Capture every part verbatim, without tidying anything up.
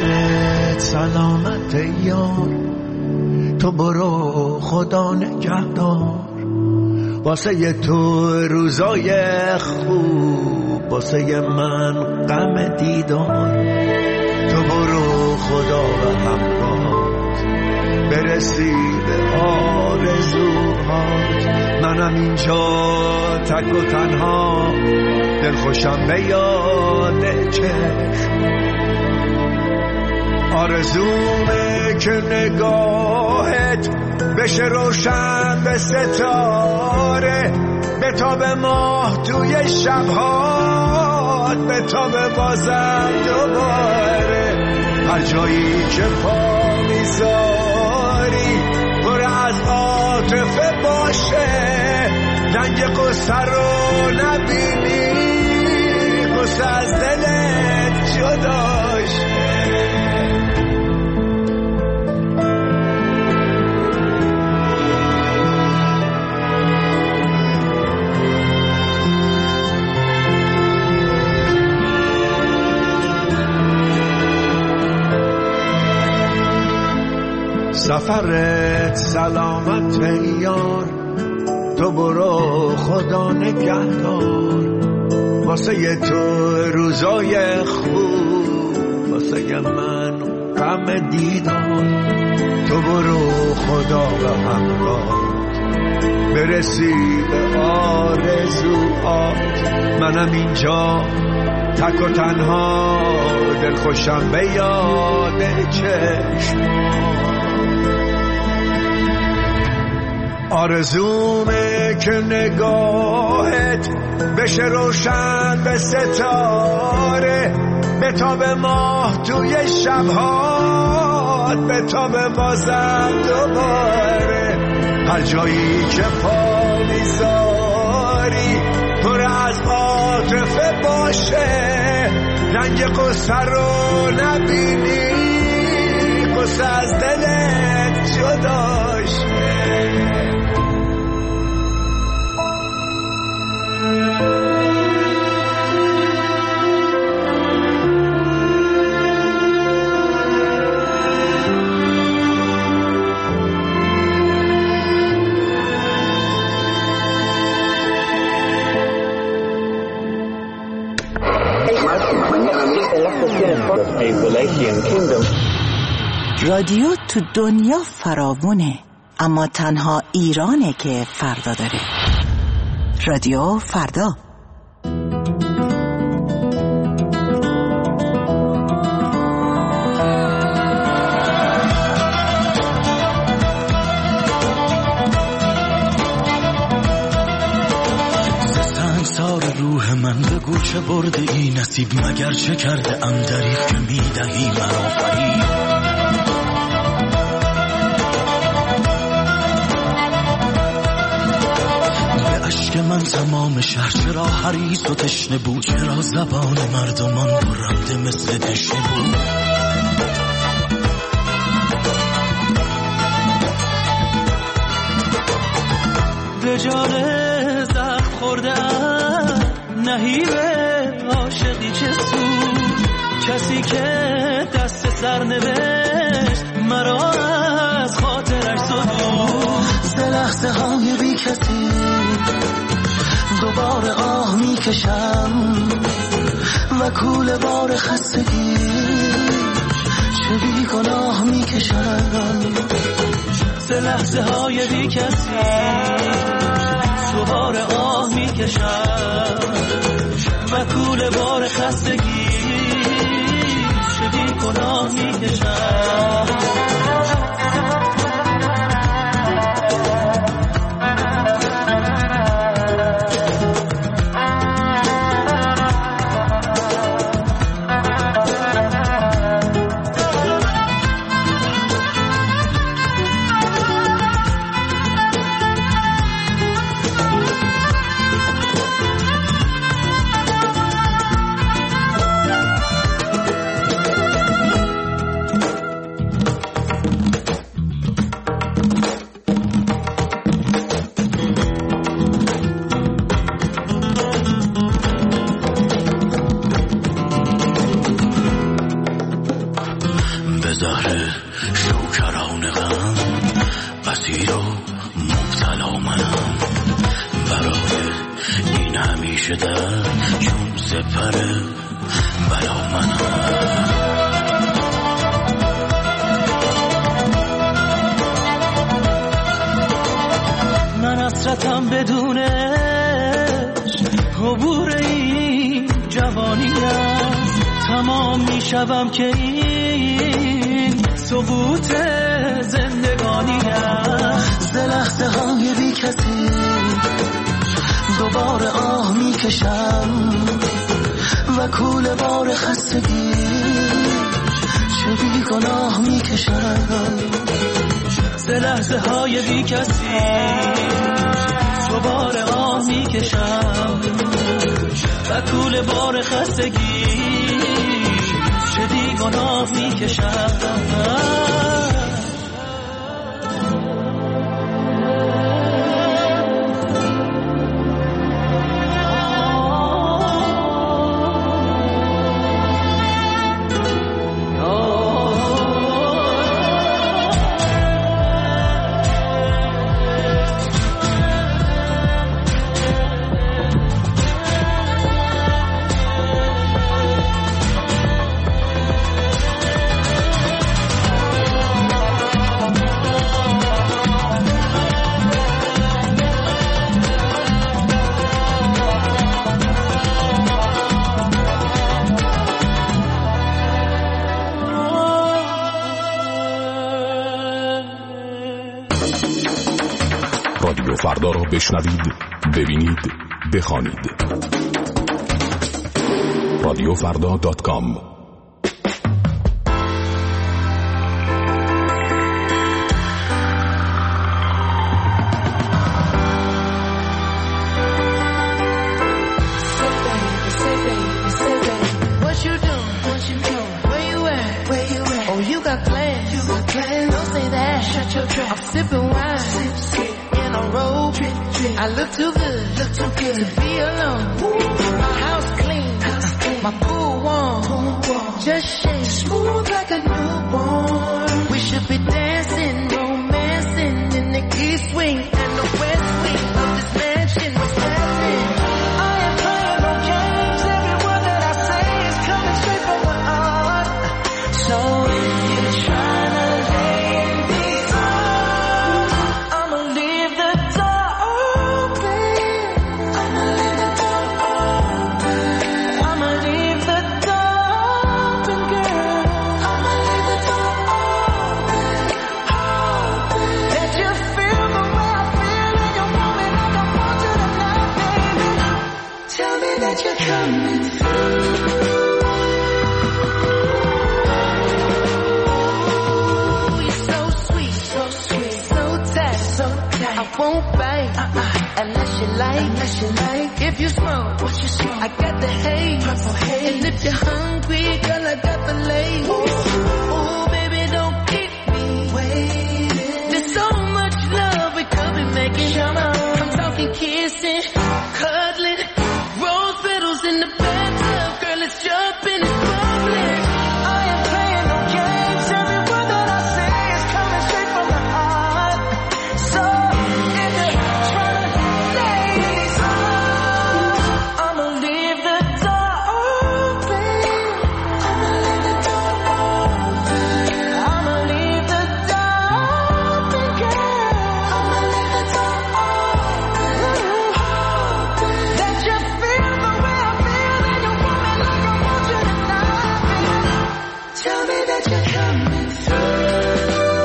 سفرت سلامت یار، تو برو خدا نگهدار. واسه تو روزای خوب، واسه من غم دیدار. تو برو خدا و همراهات، برسی به آرزوهات. منم اینجا تک و تنها، دلخوشم به یاد چشم. آرزومه که نگاهت بشه روشن به ستاره، به تاب ماه توی شبهات، به تاب بازم دوباره. هر جایی که پا میذاری پر از عاطفه باشه، رنگ قصه رو نبینی، قصه از دلت جداشه. سفرت سلامت یار، تو برو خدا نگهدار. واسه تو روزای خوب، واسه من غم دیدار. تو برو خدا و همراهات، برسی به آرزوهات. منم اینجا تک و تنها، دلخوشم به یاد چشمات. آرزومه که نگاهت بشه روشن به ستاره، به تاب ماه توی شبهات، به تاب بازم دوباره. هر جایی که پا میذاری پر از عاطفه باشه، رنگ قصه رو نبینی، قصه از دلت جداشه. رادیو تو دنیا فراوونه، اما تنها ایرانه که فردا داره. رادیو فردا. روح من بگو چه برده ای نصیب، مگر چه کرده ام دریغ که میدهی مرا فریب. به عشق من تمام شهر چرا حریص و تشنه بود، چرا زبان مردمان برنده مثل دشنه بود. به جان زخم خورده نهیب عاشقی چه سود، کسی که دست سر نوشت مرا از خاطرش زدود. ز لحظه های بی کسی دوباره آه می کشم و کوله بار خستگی چه بی گناه می کشم. ز لحظه های بی کسی دوباره آه می کشم و کوله بار خستگی شدی گناه می کشم. شدن چون سپره بلا منم. من حسرتم بدونش عبور این جوانی است. تمام میشوم که این سقوط زندگانی است. ز لحظه های بی کسی دوباره آه میکشم و کوله بار خستگی چه بی گناه میکشم. ز لحظه های بی کسی دوباره آه میکشم و کوله بار خستگی چه بی گناه میکشم. رادیو فردا را بشنوید، ببینید، بخوانید. رادیو فردا دات کام. I look too good, look too good to be alone. My house clean, house clean. My pool warm, pool warm. Just shake smooth like a newborn. We should be dancing, romancing in the east wing and the west wing of this mansion. What's happening? I am playing no games. Every word that I say is coming straight from my heart. So if you're trying to lay in these arms, I'ma leave the door. Coming through. You're so sweet, so sweet, so tight, so tight. I won't bite uh-uh. unless you like, unless you like. If you smoke, what you smoke? I got the haze, purple haze. And if you're hungry, girl, I got the lace. Ooh, baby, don't keep me waiting. There's so much love we could be making. Come on, I'm talking kissing, cuddling. In the bathtub, girl, it's jumping, it's bubbling. I am playing no games. Every word that I say is coming straight from the heart. So if you're trying to stay in these arms, I'ma leave the door open. I'ma leave the door open. I'ma leave the door open, girl. I'ma leave the door open. Let you feel the way. Tell me that you're coming through.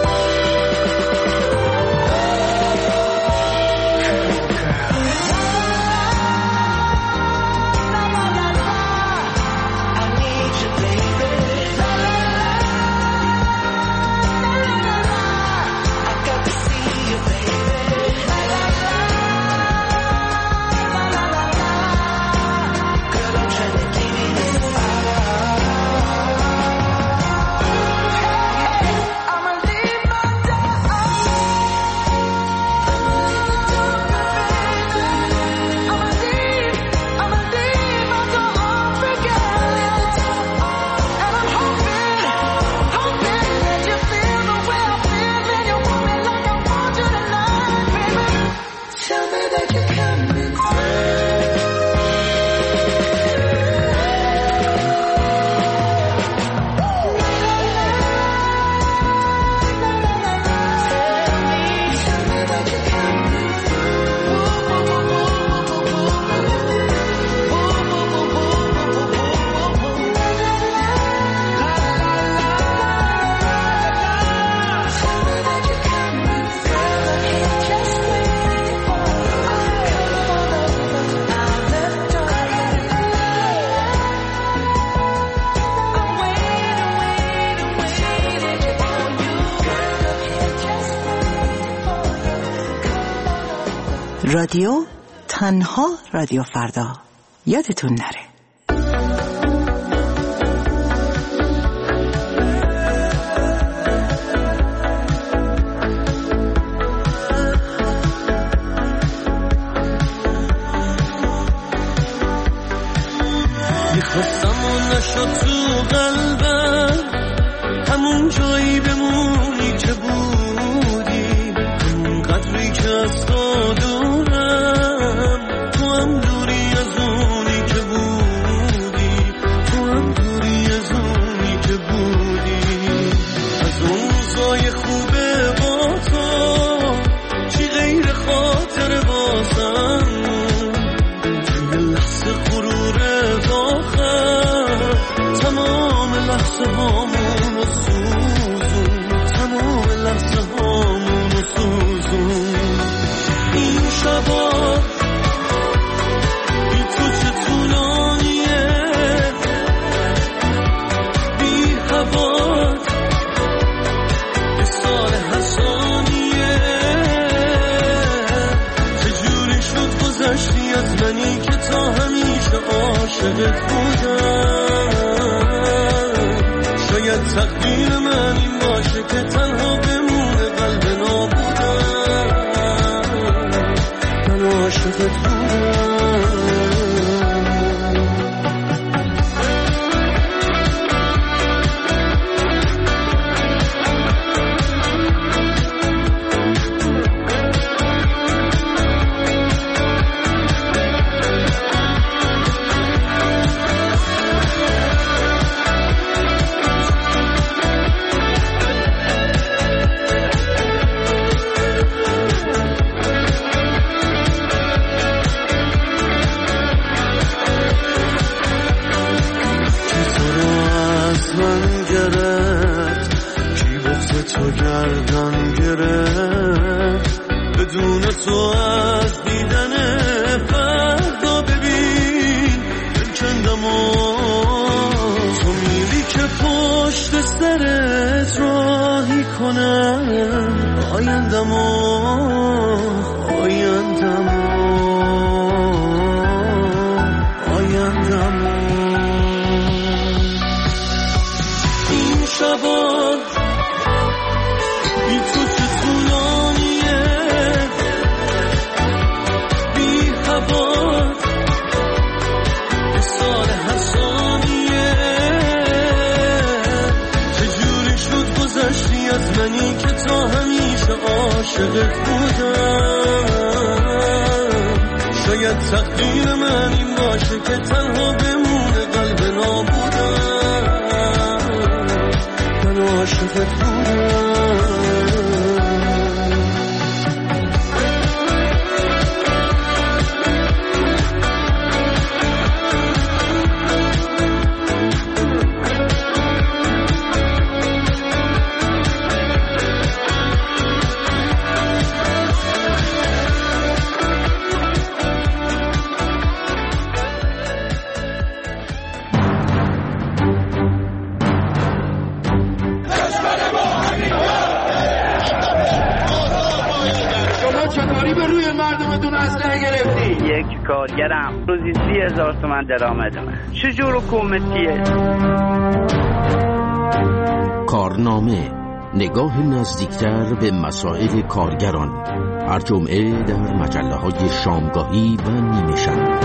I need you, baby. I got to see you, baby. Girl, I'm trying to give you this fire. Tell me that you're coming through. رادیو تنها رادیو فردا، یادتون نره. میخواستم و نشد تو قلبم همون جایی بمونی که بودی، همون قدری که از تو دورم، تو هم دوری از اونی که بودی، تو هم دوری از اونی که بودی. از اون روزای خوبه با تو چی غیر خاطر بازم، توی لحظه غرور آخر تمام لحظه هامون رو سوزون، تمام لحظه هامون رو سوزون. این شبا بی تو چه طولانیه، بی هوات یه سال حسانیه. چجوری شد گذشتی از منی که تا همیشه عاشقت بودم. شاید تقدیر من این باشه که تنها بمونه قلب نابودم، من عاشقت بودم. تو گردن گرفت بدون تو از دیدن فردا، ببین دلکندم و تو میری که پشت سرت راهی کنم آیندم و آیندم و آیندم. این شبا بی تو چه طولانیه، بی هوات یه سال حسانیه. چجوری شد گذشتی از منی که تا همیشه عاشقت بودم. شاید تقدیر من این باشه که تنها بمونه قلب نابودم، من عاشقت بودم. یک کارگرم روزی سی هزار تومن درآمدمه. چجور حکومتیه؟ کارنامه، نگاه نزدیکتر به مسائل کارگران، هر جمعه در مجله های شامگاهی و نیمه شب.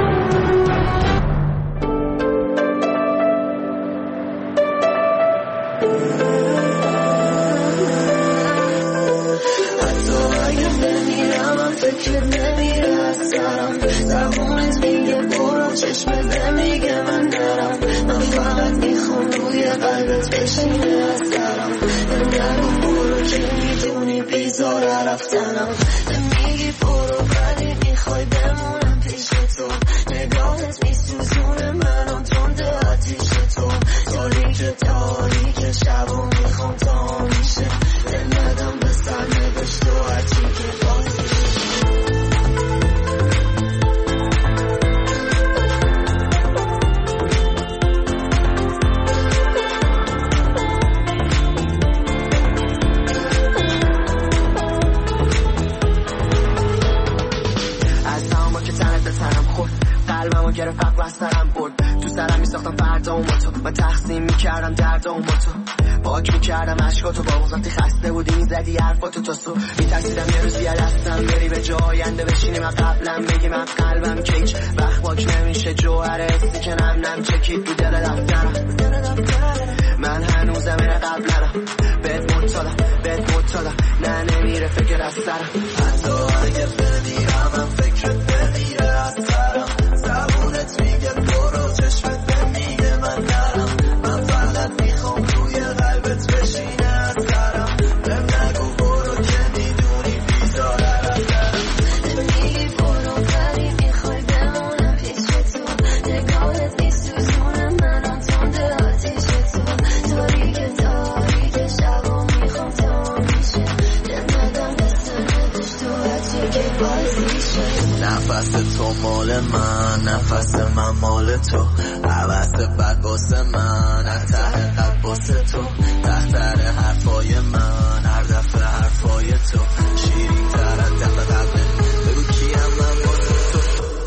قلبمو گرفت عقل از سرم برد. تو سرم میساختم فردا و تو و تقسیم میکردم درد و تو پاک میکردم عشقاتو با وقتی خسته بودی میزدی حرفاتو تا صبح. میترسیدم یه روزی دستم بری به جای آینده بشینی من قبلم بگی من قلبم کیک وقت پاک نمیشه جوهر حسی که نم نم چکید رو دل دفترم. من هنوزم این قبل نرم بهت مطالم بهت مطالم نه نمیره فکر از سرم. حتی اگه بمیرم من فکرت بمیره از سرم. زبونت میگه برو چشمت بمیگه من نرم. من فقط میخوام روی قلبت بشینه از سرم. بهم نگو برو که میدونی بیزاره از سرم. میگی برو ولی میخوای بمونم پیش تو. نگاهت نیست تو زونم منم تنده آتیش تو. تاریک تاریک شب و میخوام تا میشه نمدم بسته ندش تو هرچی که بازیشه. نفس تو مال من نفس من مال تو. عوض بد واسه من از ته قلب واسه تو. تحتر حرفای من هر دفعه حرفای تو شیرین تر از دفعه قبله. بگو کیم من واسه تو.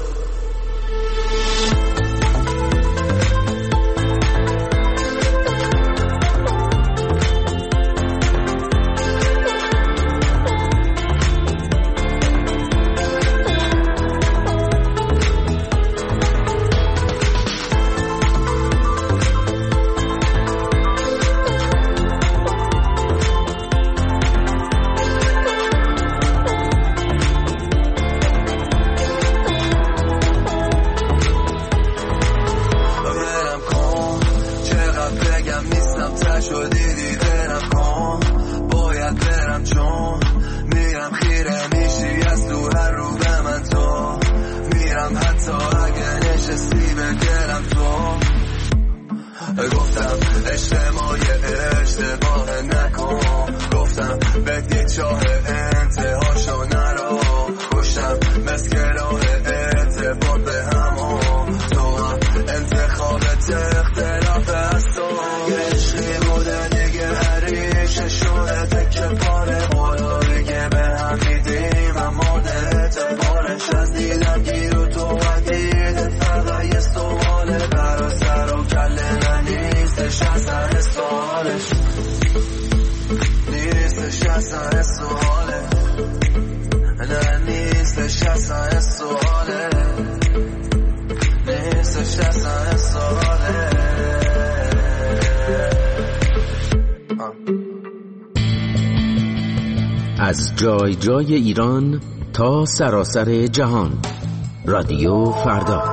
از جای جای ایران تا سراسر جهان. رادیو فردا.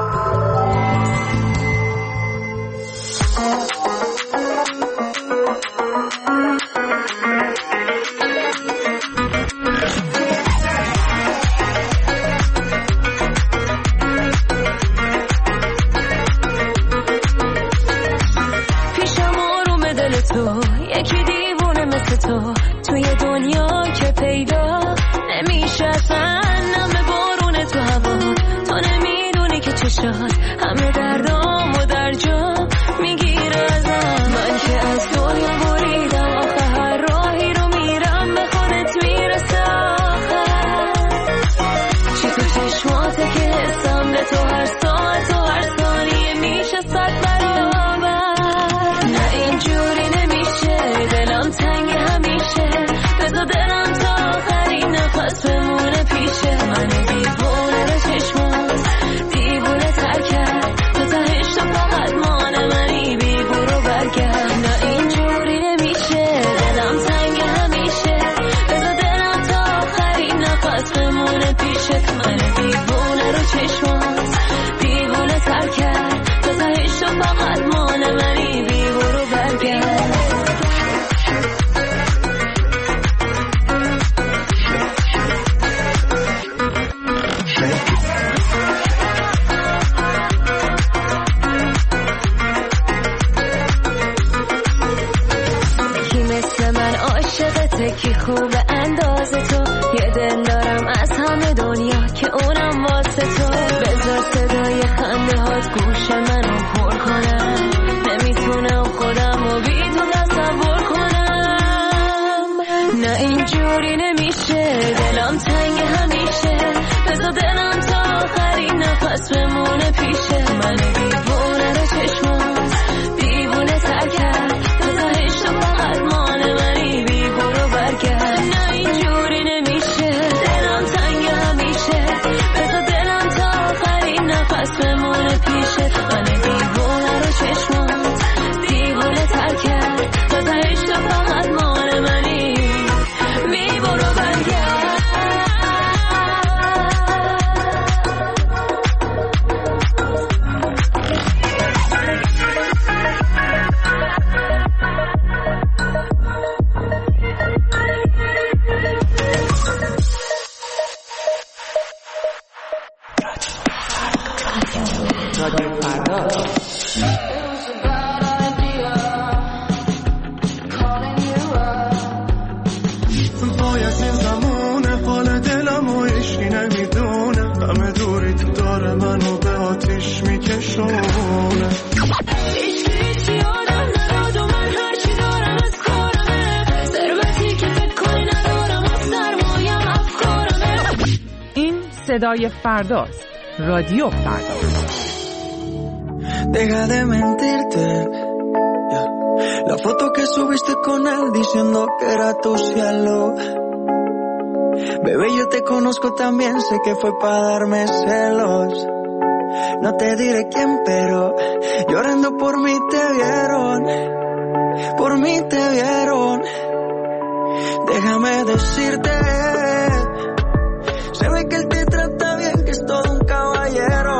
پیشم آروم دل تو یکی دیوونه مثل تو توی دنیا که پیدا نمیشه اصلا. نم بارون تو هوا تو نمیدونی که چشات همه دردام و در جا میگیره ازم. من که از دنیا بریدم آخه هر راهی رو میرم به خودت میرسه آخر. چی تو چشماته که حسم به تو هر ساعت و هر ثانیه میشه صد برابر. نه اینجوری نمیشه دلم تنگ همیشه. بذار دلم تا آخرین نفس بمونه پیشه. من دیوونه به چشمات دیوونه تر کرد. تو تهش تو فقط مانه منی بی برو برگرد. نه اینجوری نمیشه دلم تنگ همیشه. بذار دلم تا آخرین نفس بمونه پیشه. من دیوونه رو چشمات آخرین نفس بمونه پیشه من دیوونه رو چشمات دیوونه تر کرد تا تهش تو فقط مال منی بی برو برگرد نه اینجوری نمیشه دلم تنگ همیشه بذار دلم تا آخرین نفس بمونه پیشه من دیوونه رو چشمات دیوونه تر کرد تا تهش تو فقط مال منی بی برو برگرد صدای فرداست. رادیو فردا. Deja de mentirte. Yeah. La foto que subiste con él diciendo que era tu cielo. Bebé, yo te conozco también, sé que fue para darme celos. No te diré quién, pero llorando por mí te vieron. Por mí te vieron. Déjame decirte. Se ve que él te trata bien, que es todo un caballero.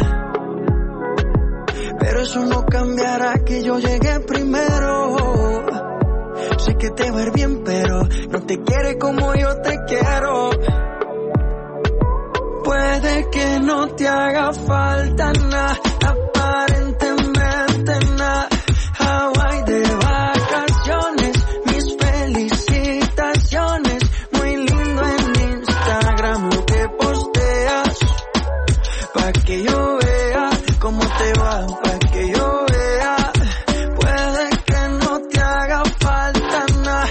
Pero eso no cambiará que yo llegué primero. Sé que te va a ir bien, pero no te quiere como yo te quiero. Puede que no te haga falta nada, aparentemente nada. Hawaii de vacaciones, mis felicitaciones. Muy lindo en Instagram lo que posteas, pa' que yo vea cómo te va, pa' que yo vea. Puede que no te haga falta nada,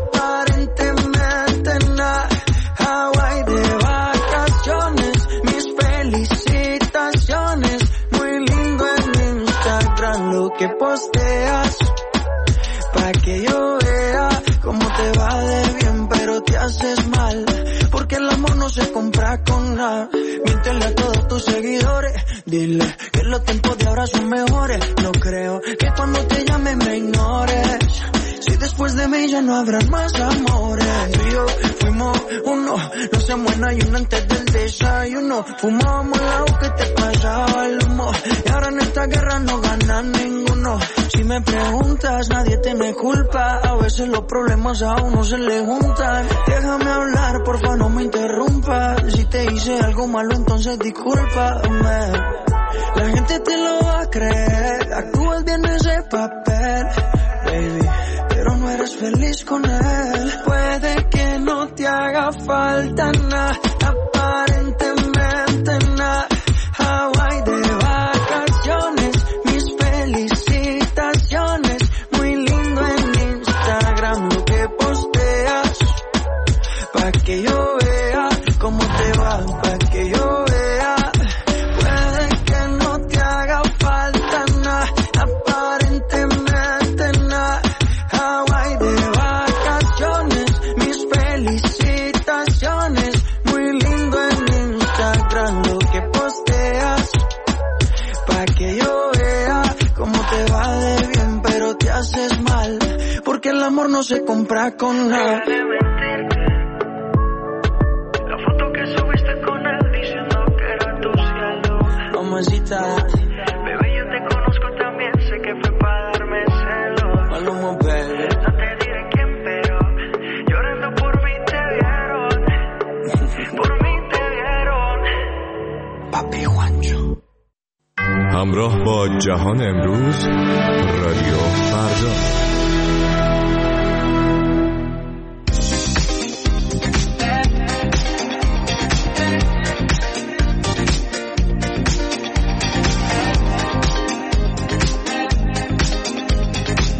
aparentemente nada. Hawaii de vacaciones, mis felicitaciones. Muy lindo en Instagram lo que posteas, pa' que yo vea cómo te va de bien, pero te haces mal, porque el amor no se compra con nada. Miéntele a todos tus seguidores, dile que los tiempos de ahora son mejores. No creo que cuando te llame me ignores, si después de mí ya no habrán más amores. Tú y yo fuimos uno, no se muera y uno antes del desayuno. Fumábamos el agua que te pasaba el humo, y ahora en esta guerra no gana ninguno. Si me preguntas, nadie tiene culpa, a veces los problemas a uno se le juntan. Déjame hablar, porfa, no me interrumpas. Si te hice algo malo, entonces discúlpame. La gente te lo va a creer, actúas bien ese papel, baby, pero no eres feliz con él. Puede que no te haga falta nada, aparentemente nada. Hawaii de vacaciones, mis felicitaciones. Muy lindo en Instagram lo que posteas, pa' que yo vea cómo te va, pa' que yo vea. Puede que no te haga falta nada, aparentemente nada. Hawaii de vacaciones, mis felicitaciones. Muy lindo en Instagram lo que posteas, pa' que yo vea cómo te va de bien, pero te haces mal, porque el amor no se compra con nada. La foto que subiste con él diciendo que era tu cielo. Mamacita, bebé, yo te conozco también, sé que fue para darme celos. Maluma, baby. No te diré quién, pero llorando por mí te vieron. Por mí te vieron. Papi Juancho. همراه با جهان امروز، رادیو فردا.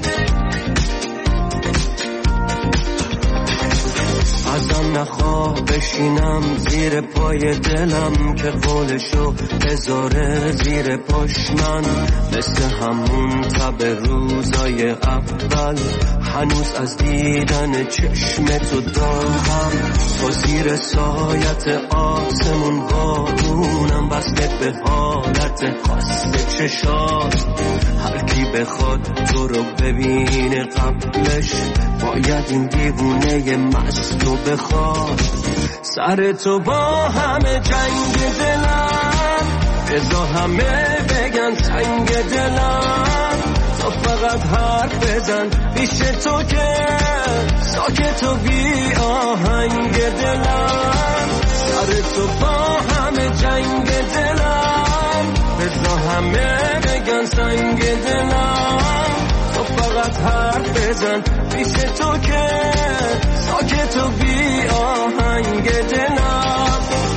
ازم نخواه بشینم زیر پای دلم که قولشو بذاره زیر پاش من مثل همون تب روزای اول هنوز از دیدن چشم تو دارم تو زیر سایت آسمون بارونم بسته به حالت خاص چشات هر کی بخواد تو رو ببینه قبلش باید این دیوونه مست رو بخواد سر تو با همه جنگ دلم بذار همه بگن سنگ دلم تو فقط حرف بزن پیش تو که ساکت و بی آهنگ دلم سر تو با همه جنگ دلم بذار همه بگن سنگ دلم تو فقط حرف بزن پیش تو که ساکت و بی آهنگ دلم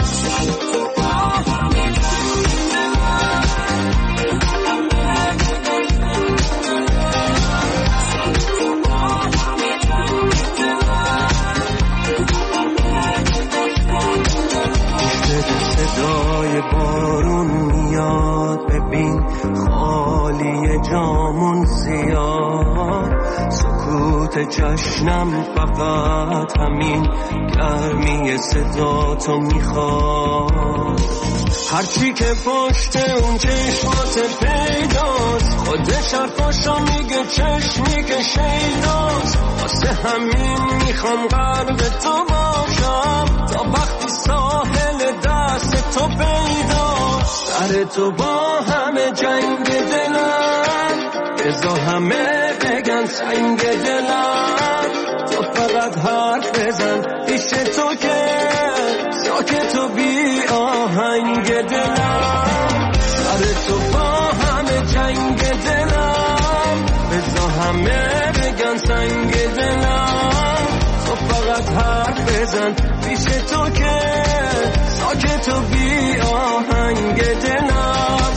صدای بارون میاد ببین خالی جامون زیاد سکوت جشنم فقط همین گرمی صدا تو میخواد هرچی که پشت اون چشمات پیداست خودش حرفاشو میگه چشمی که شیداست واسه همین میخوام قلب تو باشم تا وقتی ساحل دست تو پیداست سر تو با همه جنگ دلم بذار همه بگن سنگ دلم تو فقط حرف بزن پیش تو که ساکت و بی آهنگ دلم سر تو با همه جنگ دلم بذار همه بگن سنگ دلم تو فقط حرف بزن پیش تو که ساکت و بی آهنگ دلم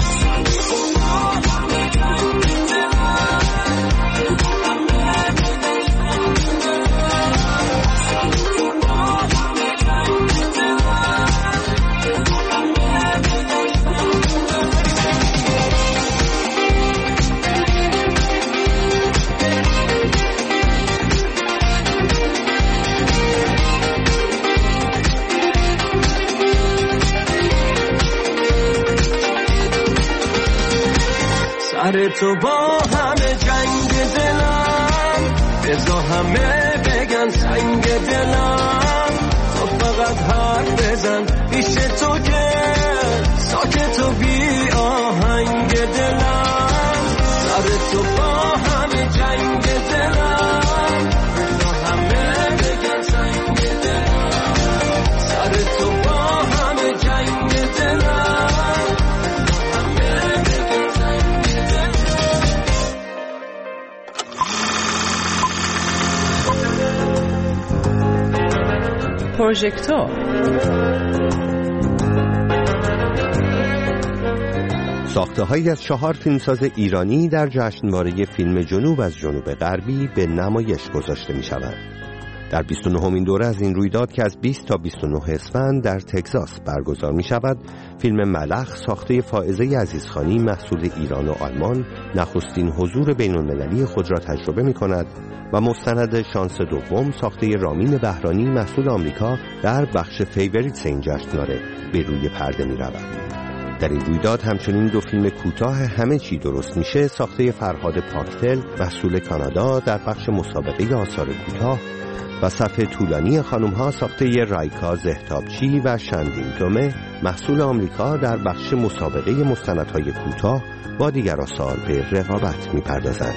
سر تو با همه جنگ دلم بذار همه بگن سنگ دلم تو فقط حرف بزن پیش تو که ساکت و بی آهنگ دلم سر تو با همه جنگ دلم بذار همه بگن سنگ دلم سر تو با همه جنگ دلم پروژکتور ساخته‌هایی از چهار فیلمساز ایرانی در جشنواره فیلم جنوب از جنوب غربی به نمایش گذاشته می‌شوند. در بیست و نهمین دوره از این رویداد که از بیست تا بیست و نه اسفند در تگزاس برگزار می‌شود، فیلم ملخ ساخته فائزه عزیزخانی محصول ایران و آلمان نخستین حضور بین‌المللی خود را تجربه می‌کند و مستند شانس دوم ساخته رامین بهرانی محصول آمریکا در بخش فیوریتس این جشنواره به روی پرده می‌رود. در این رویداد همچنین دو فیلم کوتاه همه چی درست میشه ساخته فرهاد پاکتل محصول کانادا در بخش مسابقه آثار کوتاه و صف طولانی خانم‌ها ساخته رایکا زهتابچی و شندین دومه محصول آمریکا در بخش مسابقه مستندهای کوتاه با دیگر آثار به رقابت می‌پردازند.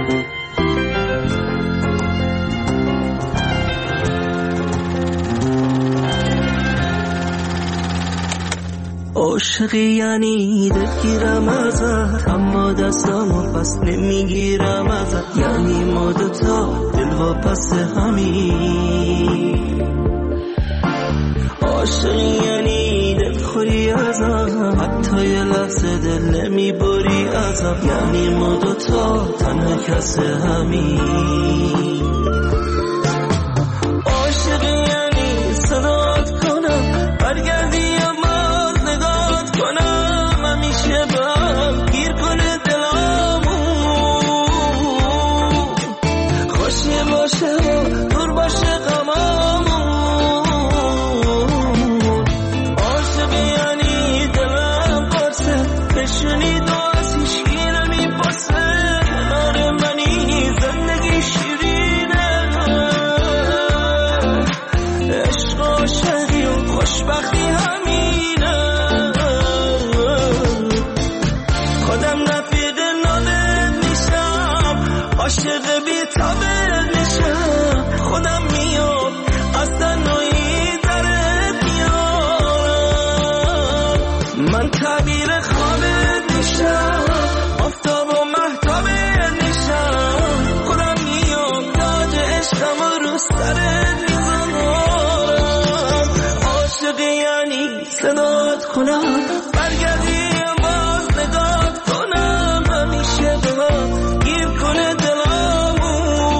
عاشقی یعنی دلگیرم ازت اما دستامو پس نمیگیرم ازت یعنی ما دوتا دل و پس همین عاشقی یعنی دلخوری ازم حتی یه لحظه دل نمیبری ازم یعنی ما دوتا تنها کس همین عاشقی یعنی صدا تعبیر خوابت میشم، آفتاب و مهتابت میشم، خودم میام تاج عشقم رو سرت میذارم. عاشقی یعنی صدات کنم، برگردی باز نگات کنم، همیشه به من گیر کنه دلامو،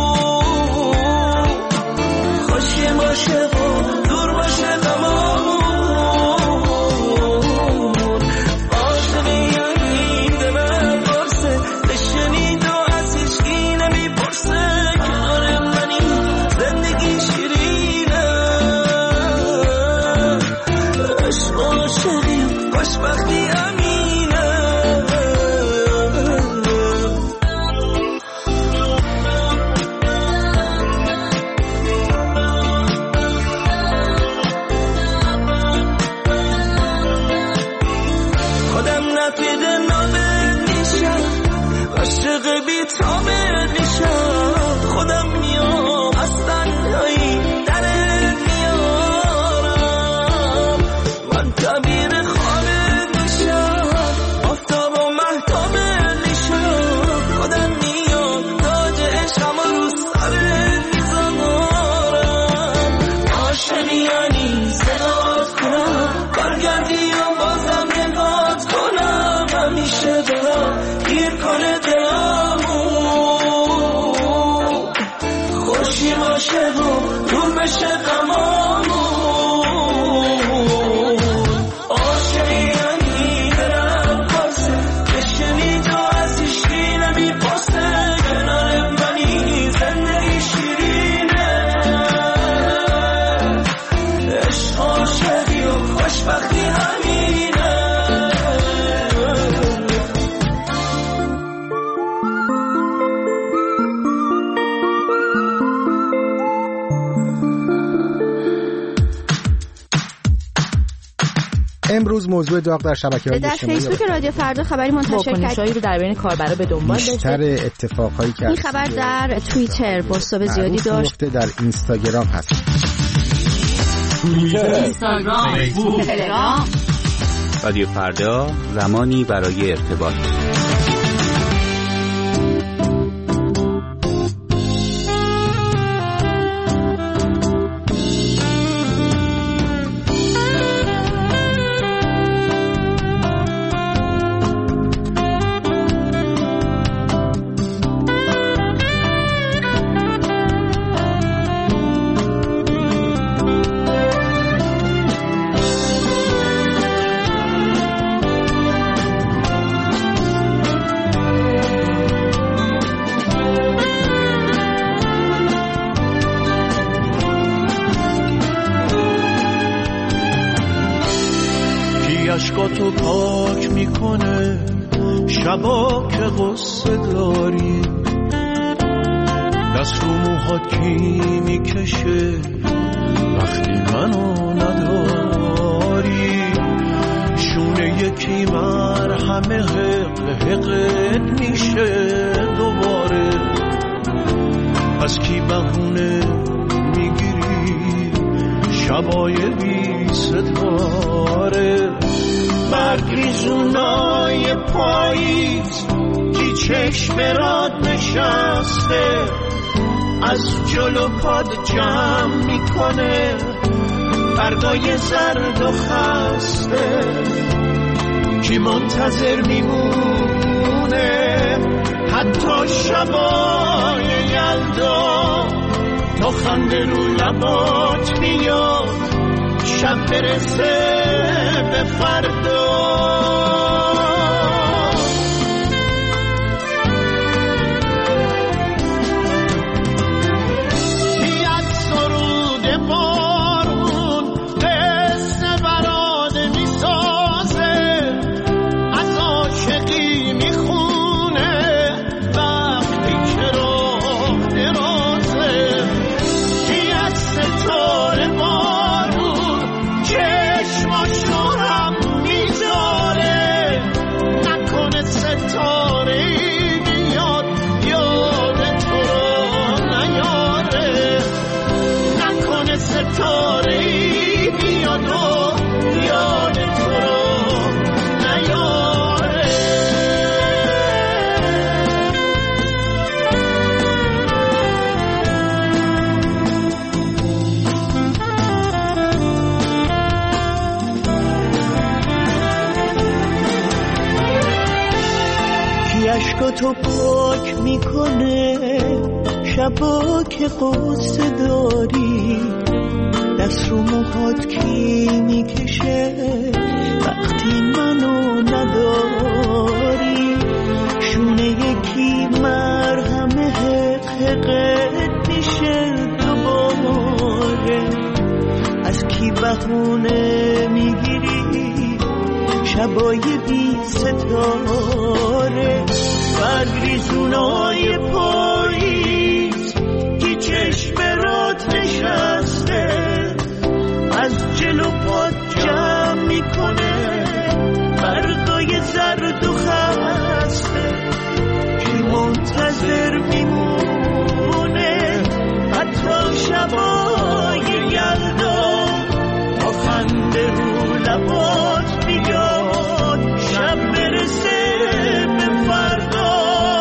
خوشی باشه و دور باشه غمامون. عاشقی یعنی به من برسه، بشنید و از هیچکی نمیپرسه، کنار منی زندگی شیرینه. عشق عاشقی خوشبختی امینه. خودم نفید نامت میشم، عاشق بی تابت میشم، خودم میام از تنهایی درت میارم. من تعبیر خوابت میشم، آفتاب و مهتابت میشم، خودم میام تاج عشقم رو سرت میذارم. عاشقی یعنی صدات کنم، برگردی و بازم نگات کنم، همیشه دلم گیر کنه دلمو، خوشی باشه و دور بشه غمامو. عاشقی یعنی دلم پرسه، بشنید و از هیچکی نمیپرسه، کنار منی زندگی شیرینه. عشق عاشقی و خوشبختی همینه. امروز موضوع داغ در شبکه‌های در اجتماعی فیسبوک رادیو فردا خبری منتشر کرد رو در بین کاربرا به دنبال داشته. بیشتر اتفاقهایی که این خبر در توییتر بازتاب زیادی داشت، در اینستاگرام هست. اینستاگرام، فیسبوک، تلگرام. رادیو فردا، زمانی برای ارتباط. اشکاتو پاک میکنه شبا که غصه داری، دست رو موهات کی میکشه وقتی منو نداری، شونه یکی مرهم حق حقت میشه دوباره، پس کی بهونه میگیری شبای بی ستاره. برگریزونای پاییز کی چشم راد نشسته، از جلو پاد جمع میکنه برگای زرد و خسته، کی منتظر میمونه حتی شبای یلدا، تا خنده رو لبات میاد شب برسه به فردا. یاد سرود بارون قصه براده میسازه، از عاشقی میخونه وقتی که راه درازه. یاد ستاره بارون چشماشو هم میذاره، اشکاتو پاک میکنه شبا که قصه داری، دست رو موهات کی میکشه وقتی منو نداری، شونه یکی مرهمه حقت میشه دوباره، از کی بهونه میگیری شبای بی ستاره، برگریزونای پاییز که چشم رات نشسته، از جلو پات جمع میکنه بردای زرد و خسته، که منتظر میمونه حتی شبای یلدا، با خنده رو لبات بیاد شب برسه به فردا.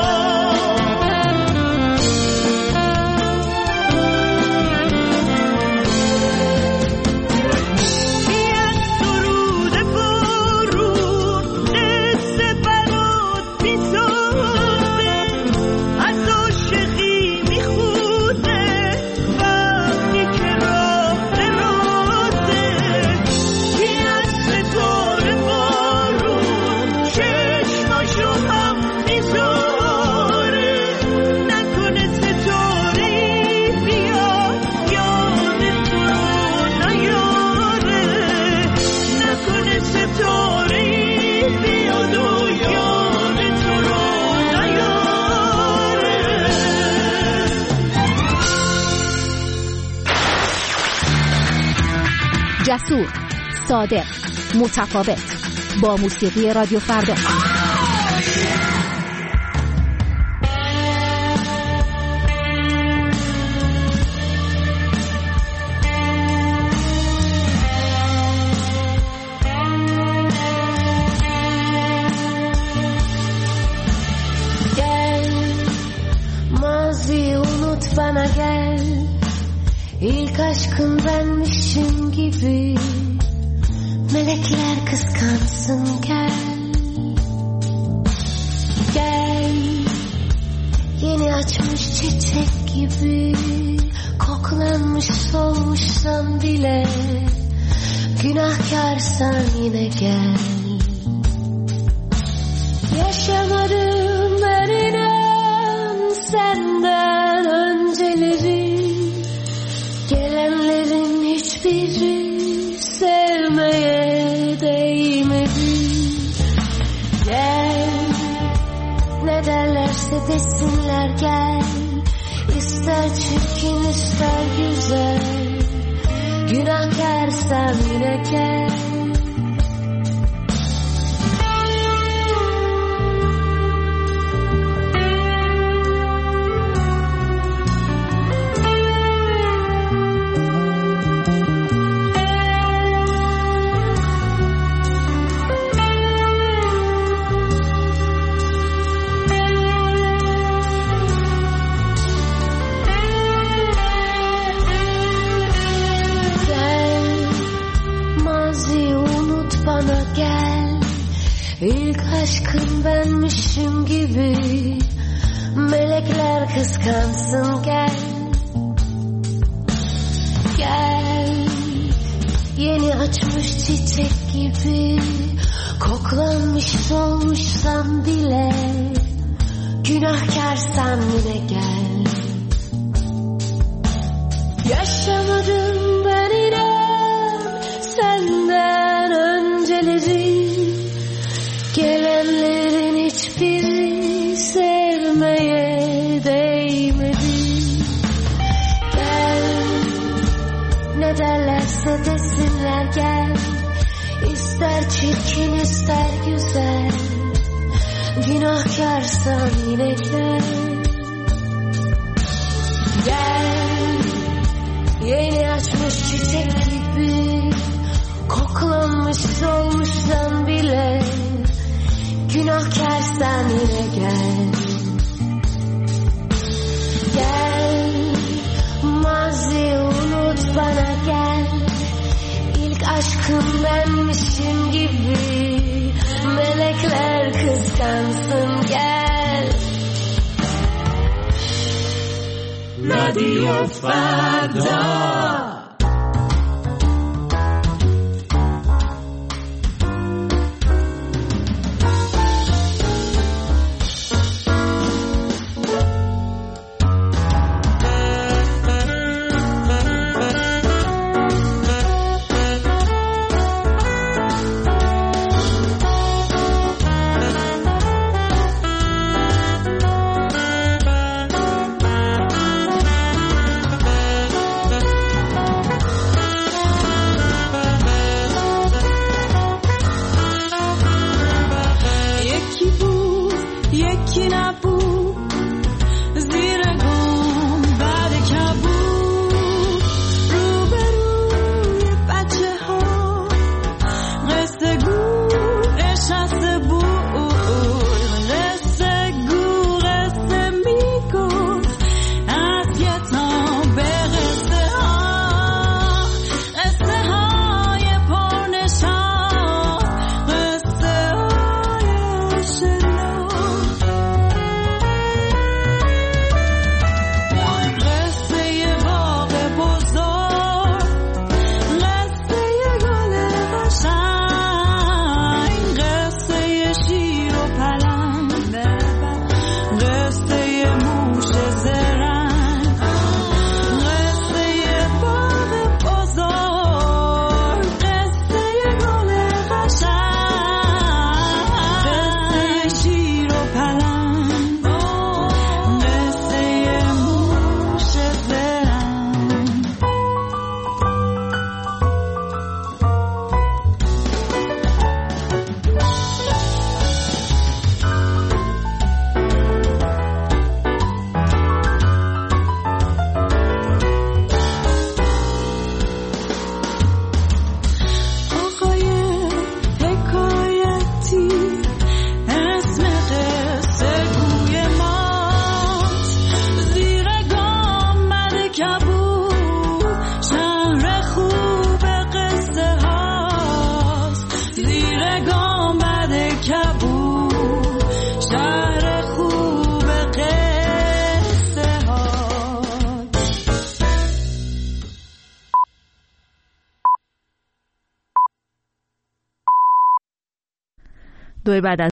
جسور، صادق، متفاوت، با موسیقی رادیو فردا. Gel, maziyi unut bana gel, İlk aşkın benmişim gibi, melekler kıskansın gel. Gel, yeni açmış çiçek gibi, koklanmış solmuşsan bile, günahkarsan yine gel. Yaşamadım ben inan senden önceleri, gelenlerin hiçbiri sevmeye değmedi. Gel, ne derlerse desinler gel, ister çirkin ister güzel, günahkarsan yine gel. İlk aşkın benmişim gibi, melekler kıskansın gel. Gel, yeni açmış çiçek gibi, koklanmış solmuşsan bile, günahkarsan yine gel. Yaşamadım ben inan senden önceleri, gelenlerin hiçbiri sevmeye değmedi. Gel, ne derlerse desinler gel, ister çirkin ister güzel, günahkarsan yine gel. Gel, yeni açmış çiçek gibi, koklanmış solmuşsan bile, günahkarsan yine gel. Gel, maziyi unut bana gel, İlk aşkım benmişim gibi, melekler kıskansın gel. رادیو فردا. دور بعد از